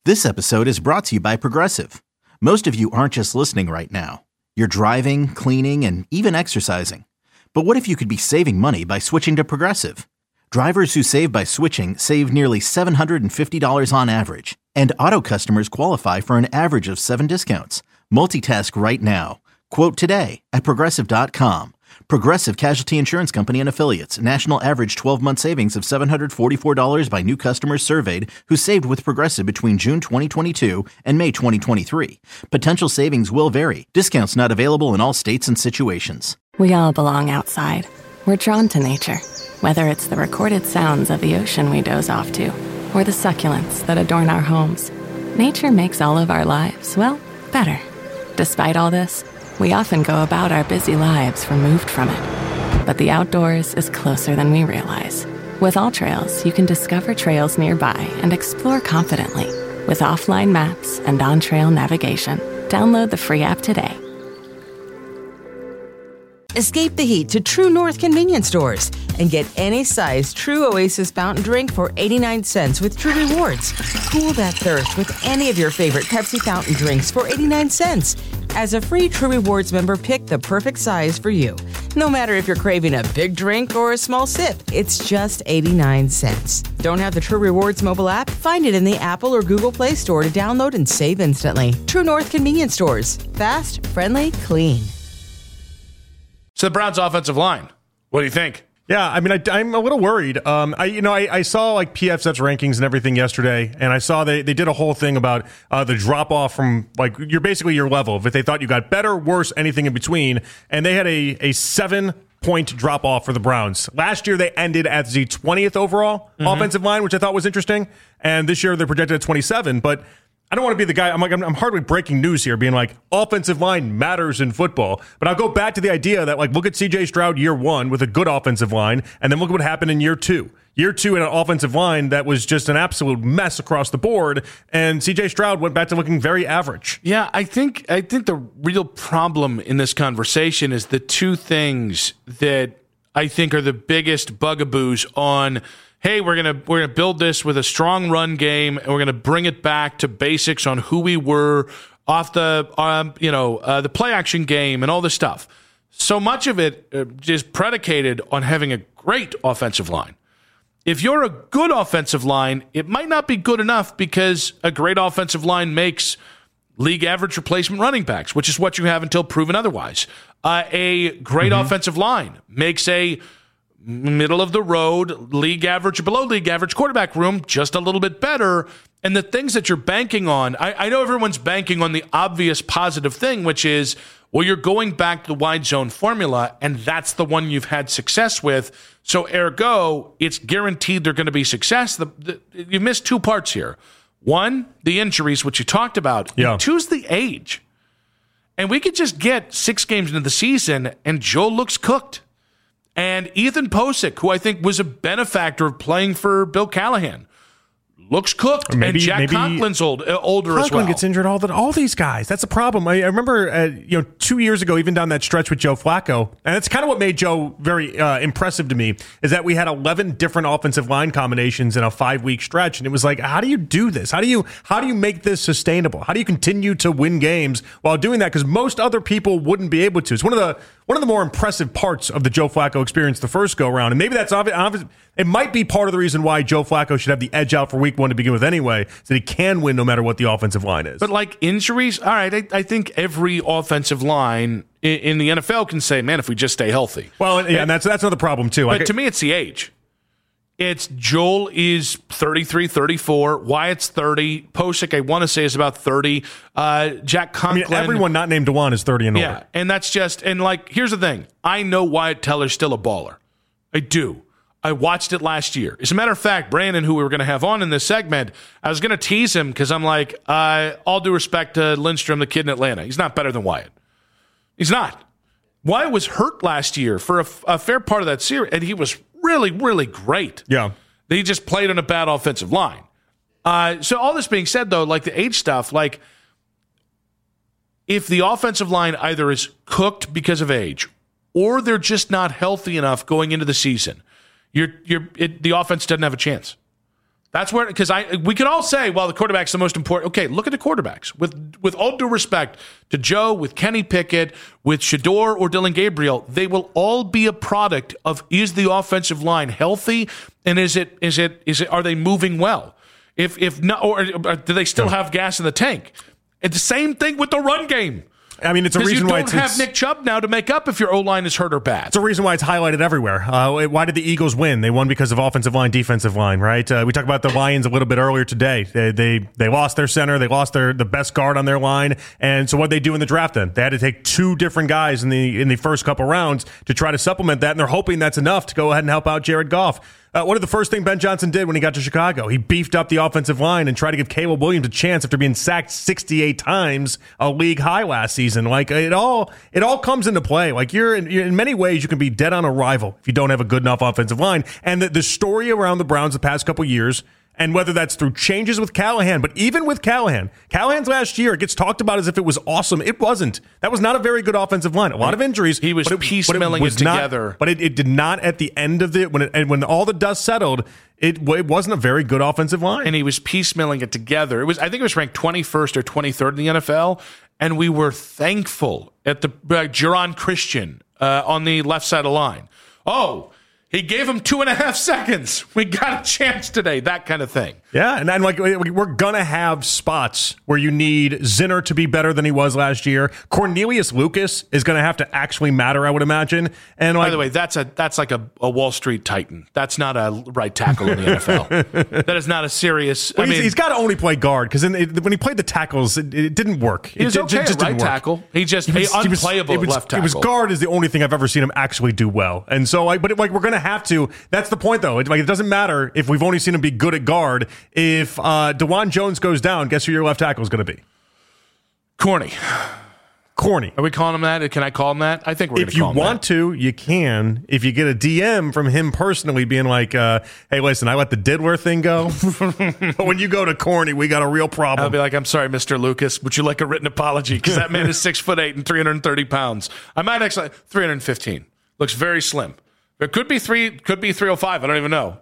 This episode is brought to you by Progressive. Most of you aren't just listening right now. You're driving, cleaning, and even exercising. But what if you could be saving money by switching to Progressive? Drivers who save by switching save nearly $750 on average. And auto customers qualify for an average of 7 discounts. Multitask right now. Quote today at Progressive.com. Progressive Casualty Insurance Company and Affiliates. National average 12-month savings of $744 by new customers surveyed who saved with Progressive between June 2022 and May 2023. Potential savings will vary. Discounts not available in all states and situations. We all belong outside. We're drawn to nature. Whether it's the recorded sounds of the ocean we doze off to, or the succulents that adorn our homes, nature makes all of our lives, well, better. Despite all this, we often go about our busy lives removed from it. But the outdoors is closer than we realize. With AllTrails, you can discover trails nearby and explore confidently. With offline maps and on-trail navigation, download the free app today. Escape the heat to True North convenience stores and get any size True Oasis fountain drink for 89 cents with True Rewards. Cool that thirst with any of your favorite Pepsi fountain drinks for 89 cents. As a free True Rewards member, pick the perfect size for you. No matter if you're craving a big drink or a small sip, it's just 89 cents. Don't have the True Rewards mobile app? Find it in the Apple or Google Play Store to download and save instantly. True North convenience stores. Fast, friendly, clean. So the Browns' offensive line, what do you think? Yeah, I mean, I'm a little worried. I saw like PFF's rankings and everything yesterday, and I saw they did a whole thing about the drop off from like you're basically your level. If they thought you got better, worse, anything in between, and they had a 7-point drop off for the Browns. Last year they ended at the 20th overall offensive line, which I thought was interesting, and this year they're projected at 27, but. I don't want to be the guy. I'm hardly breaking news here, being like offensive line matters in football. But I'll go back to the idea that like look at C.J. Stroud year 1 with a good offensive line, and then look at what happened in year 2. Year 2 in an offensive line that was just an absolute mess across the board, and C.J. Stroud went back to looking very average. Yeah, I think the real problem in this conversation is the two things that I think are the biggest bugaboos on. Hey, we're gonna build this with a strong run game, and we're gonna bring it back to basics on who we were off the the play action game and all this stuff. So much of it is predicated on having a great offensive line. If you're a good offensive line, it might not be good enough because a great offensive line makes league average replacement running backs, which is what you have until proven otherwise. A great offensive line makes a middle of the road, league average, below league average quarterback room just a little bit better. And the things that you're banking on, I know everyone's banking on the obvious positive thing, which is, well, you're going back to the wide zone formula, and that's the one you've had success with. So ergo, it's guaranteed they're going to be success. You missed 2 parts here. 1, the injuries, which you talked about. Yeah. 2's the age. And we could just get 6 games into the season, and Joe looks cooked. And Ethan Posick, who I think was a benefactor of playing for Bill Callahan, looks cooked. And Jack Conklin's older as well. Conklin gets injured all these guys. That's a problem. I remember 2 years ago, even down that stretch with Joe Flacco, and that's kind of what made Joe very impressive to me, is that we had 11 different offensive line combinations in a 5-week stretch, and it was like, how do you do this? How do you make this sustainable? How do you continue to win games while doing that? Because most other people wouldn't be able to. It's one of the more impressive parts of the Joe Flacco experience the first go around, and maybe that's obvious. It might be part of the reason why Joe Flacco should have the edge out for week 1 to begin with anyway, so that he can win no matter what the offensive line is. But like injuries, all right, I think every offensive line in the NFL can say, man, if we just stay healthy. Well, yeah, and that's another problem too. But to me, it's the age. It's Joel is 33, 34. Wyatt's 30. Posick, I want to say, is about 30. Jack Conklin. I mean, everyone not named DeJuan is 30 and older. Yeah, and that's just, and like, here's the thing. I know Wyatt Teller's still a baller. I do. I watched it last year. As a matter of fact, Brandon, who we were going to have on in this segment, I was going to tease him because I'm like, all due respect to Lindstrom, the kid in Atlanta. He's not better than Wyatt. He's not. Wyatt was hurt last year for a fair part of that series, and he was really, really great. Yeah. He just played on a bad offensive line. So all this being said, though, like the age stuff, like if the offensive line either is cooked because of age or they're just not healthy enough going into the season, the offense doesn't have a chance. That's where, because we could all say, well, the quarterback's the most important. Okay, look at the quarterbacks. With all due respect to Joe, with Kenny Pickett, with Shedeur or Dylan Gabriel, they will all be a product of, is the offensive line healthy, and are they moving well? If not, or do they still have gas in the tank? It's the same thing with the run game. I mean, it's a reason why you don't have Nick Chubb now to make up if your O-line is hurt or bad. It's a reason why it's highlighted everywhere. Why did the Eagles win? They won because of offensive line, defensive line, right? We talked about the Lions a little bit earlier today. They lost their center. They lost the best guard on their line. And so what did they do in the draft then? They had to take two different guys in the first couple rounds to try to supplement that, and they're hoping that's enough to go ahead and help out Jared Goff. What did the first thing Ben Johnson did when he got to Chicago? He beefed up the offensive line and tried to give Caleb Williams a chance after being sacked 68 times, a league high last season. Like it all comes into play. Like you're in many ways you can be dead on arrival if you don't have a good enough offensive line. And the story around the Browns the past couple years, and whether that's through changes with Callahan, but even with Callahan's last year, it gets talked about as if it was awesome. It wasn't. That was not a very good offensive line. A lot of injuries. He was piecemealing it together. But it did not at the end of when all the dust settled, it wasn't a very good offensive line. And he was piecemealing it together. I think it was ranked 21st or 23rd in the NFL, and we were thankful at the Jaron Christian on the left side of the line. Oh, he gave him 2.5 seconds. We got a chance today, that kind of thing. Yeah, and like we're going to have spots where you need Zinner to be better than he was last year. Cornelius Lucas is going to have to actually matter, I would imagine. And by the way, that's like a Wall Street Titan. That's not a right tackle in the NFL. That is not a serious. Well, he's got to only play guard because when he played the tackles, it didn't work. He was okay at right tackle. He was unplayable at left tackle. It was guard is the only thing I've ever seen him actually do well. And so, we're going to have to. That's the point, though. It doesn't matter if we've only seen him be good at guard. If DeJuan Jones goes down, guess who your left tackle is going to be? Corny. Corny. Are we calling him that? Can I call him that? I think we're going to call him that. If you want to, you can. If you get a DM from him personally being like, hey, listen, I let the diddler thing go. But when you go to Corny, we got a real problem. I'll be like, I'm sorry, Mr. Lucas. Would you like a written apology? Because that man is 6'8" and 330 pounds. I might actually 315. Looks very slim. It could be 305. I don't even know.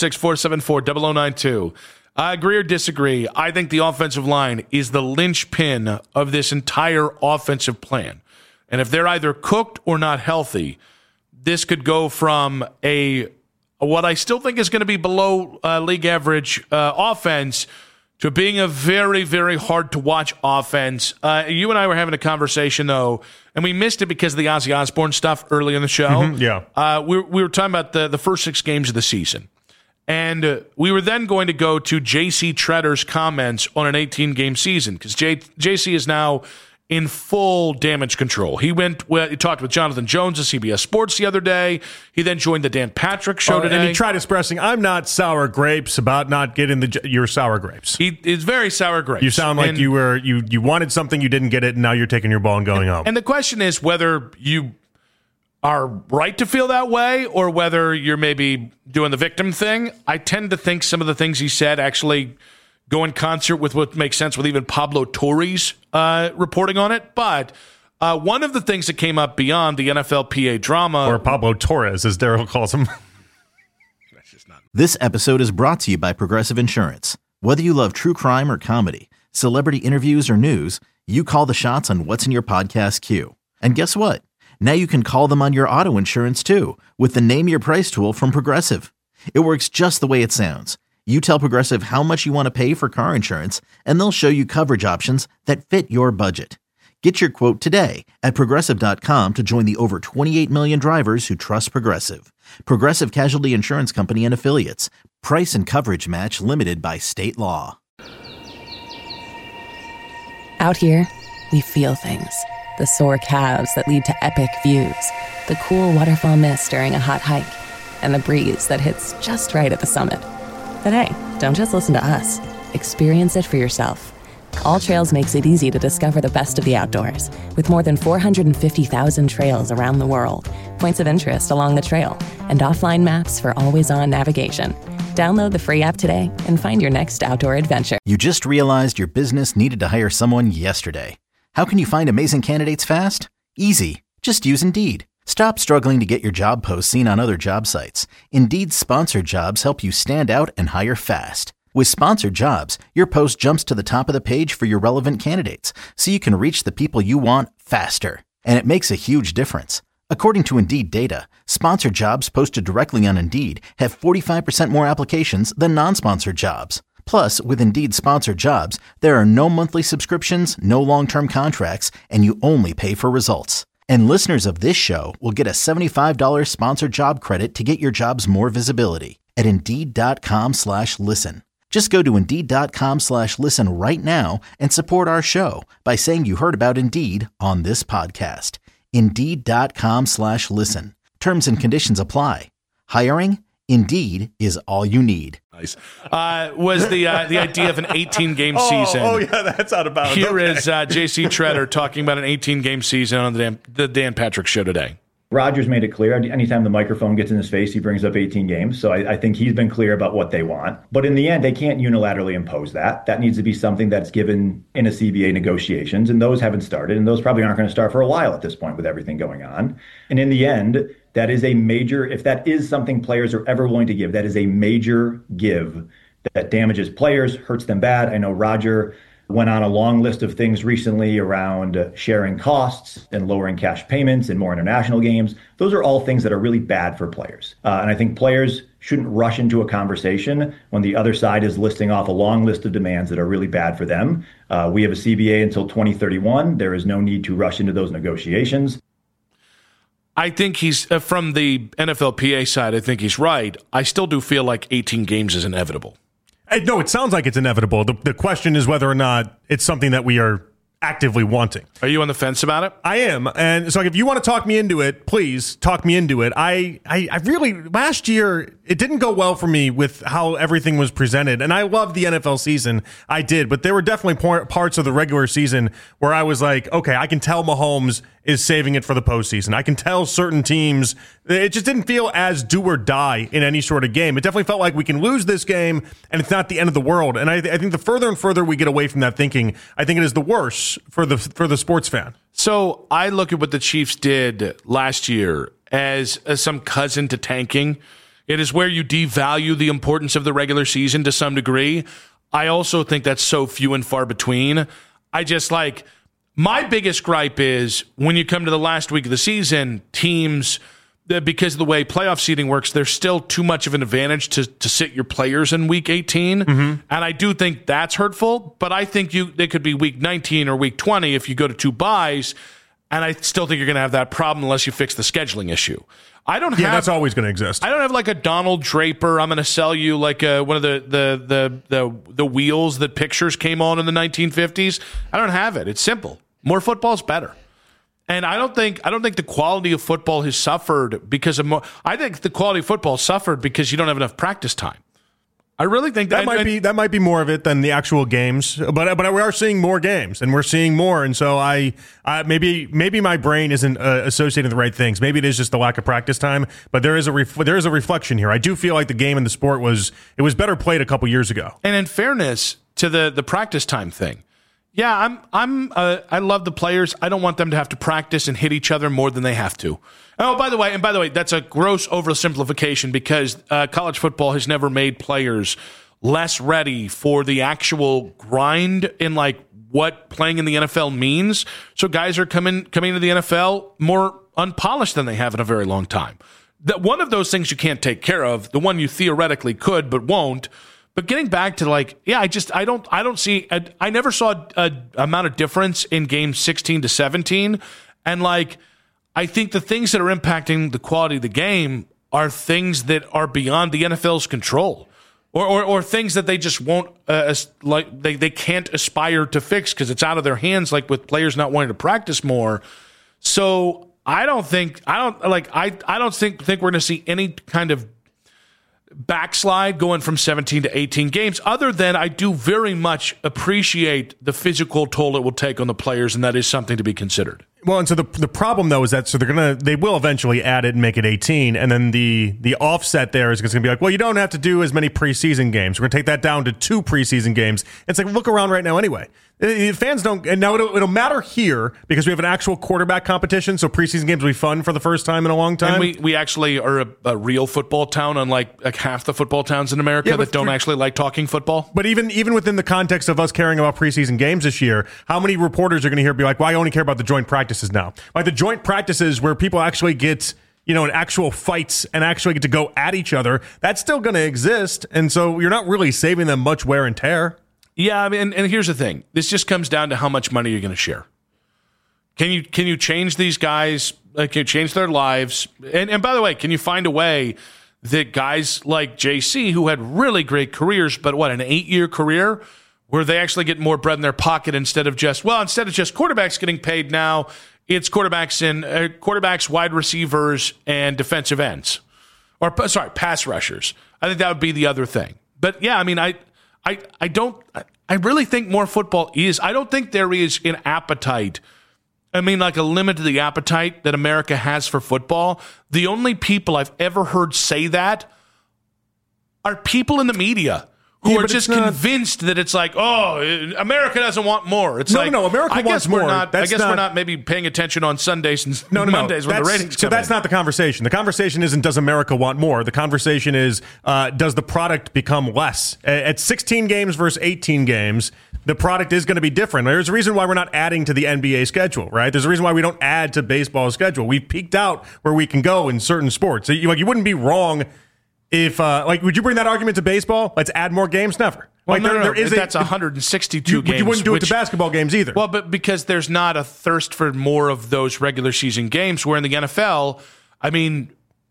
216-474-0092. I agree or disagree. I think the offensive line is the linchpin of this entire offensive plan. And if they're either cooked or not healthy, this could go from what I still think is going to be below league average offense to being a very, very hard to watch offense. You and I were having a conversation, though, and we missed it because of the Ozzy Osbourne stuff early in the show. Mm-hmm, yeah. We were talking about the first 6 games of the season. And we were then going to go to J.C. Tretter's comments on an 18-game season because J.C. is now in full damage control. He talked with Jonathan Jones of CBS Sports the other day. He then joined the Dan Patrick show today. And he tried expressing, I'm not sour grapes about not getting your sour grapes. He is very sour grapes. You sound like you wanted something, you didn't get it, and now you're taking your ball and going home. And the question is whether you are right to feel that way or whether you're maybe doing the victim thing. I tend to think some of the things he said actually go in concert with what makes sense with even Pablo Torre's reporting on it. But one of the things that came up beyond the NFLPA drama... Or Pablo Torres, as Daryl calls him. This episode is brought to you by Progressive Insurance. Whether you love true crime or comedy, celebrity interviews or news, you call the shots on what's in your podcast queue. And guess what? Now you can call them on your auto insurance too with the Name Your Price tool from Progressive. It works just the way it sounds. You tell Progressive how much you want to pay for car insurance, and they'll show you coverage options that fit your budget. Get your quote today at Progressive.com to join the over 28 million drivers who trust Progressive. Progressive Casualty Insurance Company and Affiliates. Price and coverage match limited by state law. Out here, we feel things. The sore calves that lead to epic views. The cool waterfall mist during a hot hike. And the breeze that hits just right at the summit. But hey, don't just listen to us. Experience it for yourself. All Trails makes it easy to discover the best of the outdoors, with more than 450,000 trails around the world, points of interest along the trail, and offline maps for always-on navigation. Download the free app today and find your next outdoor adventure. You just realized your business needed to hire someone yesterday. How can you find amazing candidates fast? Easy. Just use Indeed. Stop struggling to get your job posts seen on other job sites. Indeed's sponsored jobs help you stand out and hire fast. With Sponsored Jobs, your post jumps to the top of the page for your relevant candidates, so you can reach the people you want faster. And it makes a huge difference. According to Indeed data, sponsored jobs posted directly on Indeed have 45% more applications than non-sponsored jobs. Plus, with Indeed Sponsored Jobs, there are no monthly subscriptions, no long-term contracts, and you only pay for results. And listeners of this show will get a $75 sponsored job credit to get your jobs more visibility at Indeed.com/listen. Just go to Indeed.com/listen right now and support our show by saying you heard about Indeed on this podcast. Indeed.com/listen. Terms and conditions apply. Hiring? Indeed is all you need. Nice. Was the idea of an 18-game season. Oh, yeah, that's out of bounds. Here is J.C. Treader talking about an 18-game season on the Dan Patrick Show today. Rodgers made it clear anytime the microphone gets in his face, he brings up 18 games. So I think he's been clear about what they want. But in the end, they can't unilaterally impose that. That needs to be something that's given in a CBA negotiations, and those haven't started, and those probably aren't going to start for a while at this point with everything going on. And in the end, that is a major, if that is something players are ever willing to give, that is a major give that damages players, hurts them bad. I know Roger went on a long list of things recently around sharing costs and lowering cash payments and more international games. Those are all things that are really bad for players. And I think players shouldn't rush into a conversation when the other side is listing off a long list of demands that are really bad for them. We have a CBA until 2031. There is no need to rush into those negotiations. I think he's, from the NFLPA side, I think he's right. I still do feel like 18 games is inevitable. No, it sounds like it's inevitable. The question is whether or not it's something that we are actively wanting. Are you on the fence about it? I am. And so if you want to talk me into it, please talk me into it. I really, last year, it didn't go well for me with how everything was presented. And I loved the NFL season. I did. But there were definitely parts of the regular season where I was like, okay, I can tell Mahomes is saving it for the postseason. I can tell certain teams, it just didn't feel as do or die in any sort of game. It definitely felt like we can lose this game and it's not the end of the world. And I think the further and further we get away from that thinking, I think it is the worse for the sports fan. So I look at what the Chiefs did last year as some cousin to tanking. It is where you devalue the importance of the regular season to some degree. I also think that's so few and far between. My biggest gripe is when you come to the last week of the season, teams, because of the way playoff seeding works, there's still too much of an advantage to sit your players in week 18. Mm-hmm. And I do think that's hurtful, but I think they could be week 19 or week 20 if you go to 2 buys. And I still think you're going to have that problem unless you fix the scheduling issue. That's always going to exist. I don't have like a Donald Draper. I'm going to sell you like one of the wheels that pictures came on in the 1950s. I don't have it. It's simple. More football is better. And I don't think the quality of football has suffered because of more. I think the quality of football suffered because you don't have enough practice time. I really think that might be more of it than the actual games, but we are seeing more games and we're seeing more, and so I maybe my brain isn't associating the right things. Maybe it is just the lack of practice time, but there is a reflection here. I do feel like the game and the sport was better played a couple years ago. And in fairness to the practice time thing, yeah, I love the players. I don't want them to have to practice and hit each other more than they have to. Oh, by the way, that's a gross oversimplification because college football has never made players less ready for the actual grind in like what playing in the NFL means. So guys are coming into the NFL more unpolished than they have in a very long time. That one of those things you can't take care of, the one you theoretically could but won't. But getting back to I don't see. I never saw a amount of difference in games 16 to 17, and I think the things that are impacting the quality of the game are things that are beyond the NFL's control, or things that they just won't they can't aspire to fix because it's out of their hands. Like with players not wanting to practice more, so I don't think we're going to see any kind of backslide going from 17 to 18 games, other than I do very much appreciate the physical toll it will take on the players, and that is something to be considered. Well, and so the problem though is that they will eventually add it and make it 18, and then the offset there is going to be like, well, you don't have to do as many preseason games. We're going to take that down to 2 preseason games. It's like, look around right now anyway. Fans don't, and now it'll matter here because we have an actual quarterback competition, so preseason games will be fun for the first time in a long time. And we actually are a real football town, unlike like half the football towns in America that don't actually like talking football. But even within the context of us caring about preseason games this year, how many reporters are going to hear be like, well, I only care about the joint practices now. Like the joint practices where people actually get, in actual fights and actually get to go at each other, that's still going to exist. And so you're not really saving them much wear and tear. Yeah, I mean, and here's the thing. This just comes down to how much money you're going to share. Can you change these guys? Can you change their lives? And by the way, can you find a way that guys like JC, who had really great careers, but an 8-year career, where they actually get more bread in their pocket instead of just quarterbacks getting paid now, it's quarterbacks, wide receivers, and defensive ends. Or, pass rushers. I think that would be the other thing. But yeah, I mean, I really think more football is. I don't think there is an appetite. I mean, like a limit to the appetite that America has for football. The only people I've ever heard say that are people in the media who are just convinced that it's like, oh, America doesn't want more. It's no, America wants more. I guess we're not maybe paying attention on Sundays and Mondays when the ratings come So that's in. not the conversation. The conversation isn't, does America want more? The conversation is, does the product become less? At 16 games versus 18 games, the product is going to be different. There's a reason why we're not adding to the NBA schedule, right? There's a reason why we don't add to baseball's schedule. We've peaked out where we can go in certain sports. So you wouldn't be wrong if, would you bring that argument to baseball? Let's add more games? Never. Well, that's 162 games. You wouldn't do it to basketball games either. Well, but because there's not a thirst for more of those regular season games, where in the NFL, I mean,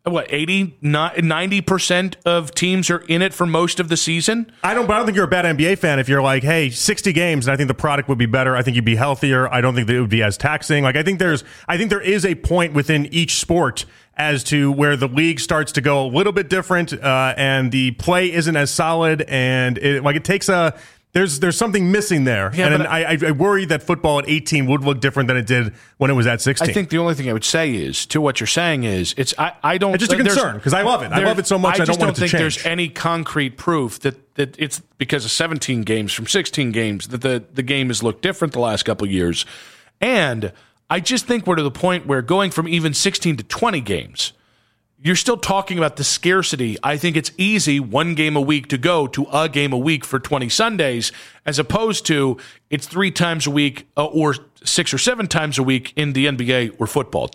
90% of teams are in it for most of the season? I don't think you're a bad NBA fan if you're like, hey, 60 games, and I think the product would be better. I think you'd be healthier. I don't think that it would be as taxing. I think there is a point within each sport as to where the league starts to go a little bit different, and the play isn't as solid, and it takes a. There's something missing there, yeah, and I worry that football at 18 would look different than it did when it was at 16. I think the only thing I would say is, to what you're saying is, it's just a concern because I love it. I love it so much. I don't want it to change. I just don't think there's any concrete proof that it's because of 17 games from 16 games that the game has looked different the last couple of years, and I just think we're to the point where going from even 16 to 20 games, you're still talking about the scarcity. I think it's easy 1 game a week to go to a game a week for 20 Sundays, as opposed to it's 3 times a week or 6 or 7 times a week in the NBA or football.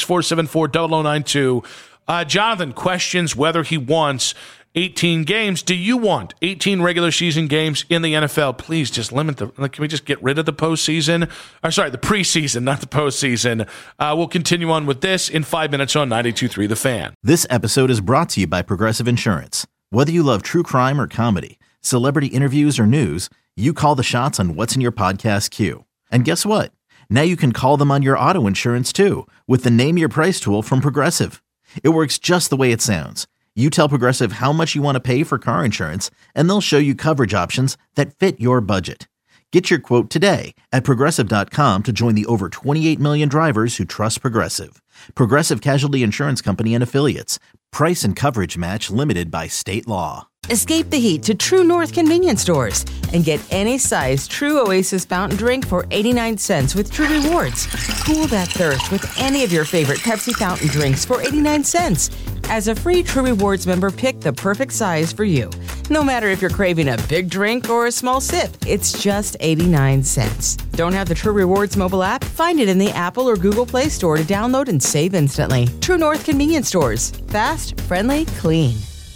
216-474-0092. Jonathan questions whether he wants 18 games. Do you want 18 regular season games in the NFL? Please just limit can we just get rid of the postseason? Or sorry, the preseason, not the postseason. We'll continue on with this in 5 minutes on 92.3 The Fan. This episode is brought to you by Progressive Insurance. Whether you love true crime or comedy, celebrity interviews or news, you call the shots on what's in your podcast queue. And guess what? Now you can call them on your auto insurance too, with the Name Your Price tool from Progressive. It works just the way it sounds. You tell Progressive how much you want to pay for car insurance, and they'll show you coverage options that fit your budget. Get your quote today at Progressive.com to join the over 28 million drivers who trust Progressive. Progressive Casualty Insurance Company and Affiliates. Price and coverage match limited by state law. Escape the heat to True North convenience stores and get any size True Oasis fountain drink for 89 cents with True Rewards. Cool that thirst with any of your favorite Pepsi fountain drinks for 89 cents. As a free True Rewards member, pick the perfect size for you. No matter if you're craving a big drink or a small sip, it's just 89 cents. Don't have the True Rewards mobile app? Find it in the Apple or Google Play Store to download and save instantly. True North convenience stores. Fast, friendly, clean.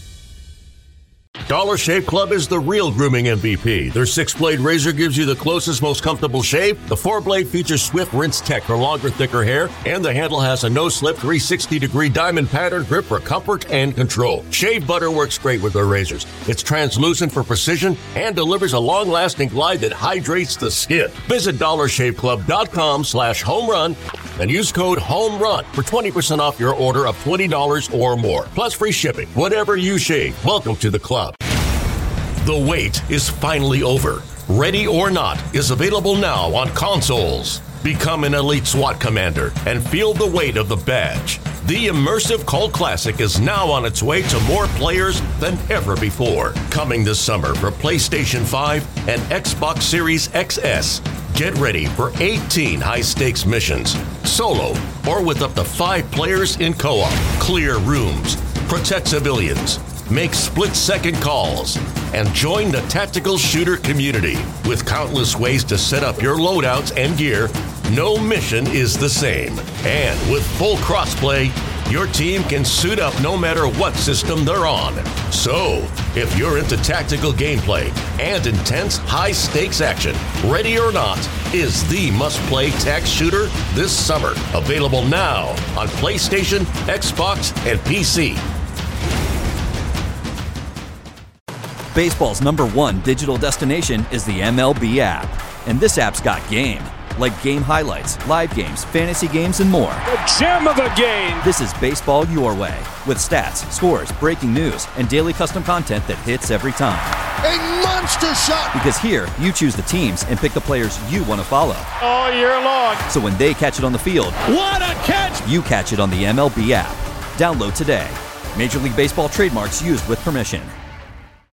Dollar Shave Club is the real grooming MVP. Their 6-blade razor gives you the closest, most comfortable shave. The 4-blade features swift rinse tech for longer, thicker hair. And the handle has a no-slip 360-degree diamond pattern grip for comfort and control. Shave butter works great with their razors. It's translucent for precision and delivers a long-lasting glide that hydrates the skin. Visit DollarShaveClub.com/homerun and use code HOMERUN for 20% off your order of $20 or more. Plus free shipping. Whatever you shave, welcome to the club. The wait is finally over. Ready or Not is available now on consoles. Become an elite SWAT commander and feel the weight of the badge. The immersive Cult Classic is now on its way to more players than ever before. Coming this summer for PlayStation 5 and Xbox Series XS. Get ready for 18 high-stakes missions, solo or with up to 5 players in co-op. Clear rooms, protect civilians, make split-second calls, and join the tactical shooter community. With countless ways to set up your loadouts and gear, no mission is the same. And with full crossplay, your team can suit up no matter what system they're on. So, if you're into tactical gameplay and intense high-stakes action, Ready or Not is the must-play tac shooter this summer. Available now on PlayStation, Xbox, and PC. Baseball's #1 digital destination is the MLB app. And this app's got game. Like game highlights, live games, fantasy games, and more. The gem of a game! This is baseball your way, with stats, scores, breaking news, and daily custom content that hits every time. A monster shot! Because here, you choose the teams and pick the players you want to follow. All year long. So when they catch it on the field, what a catch! You catch it on the MLB app. Download today. Major League Baseball trademarks used with permission.